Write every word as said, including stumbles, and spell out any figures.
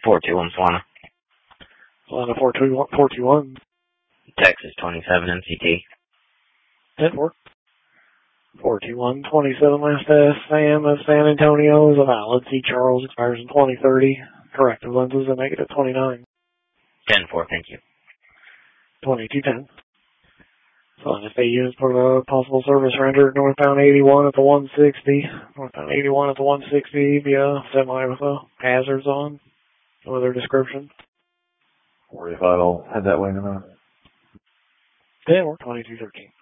four two one Swana. Swana four two one. four two one. Texas twenty-seven N C T. ten four. four two one twenty-seven last S, Sam of San Antonio is a valid. C. Charles expires in twenty thirty. Corrective lenses a negative twenty-nine. ten four, thank you. twenty-two ten. So if they use for the possible service rendered northbound eighty-one at the one sixty. Northbound eighty-one at the one sixty via semi with the hazards on. Weather description. Worry if I'll head that way in a minute. ten four twenty-two thirteen.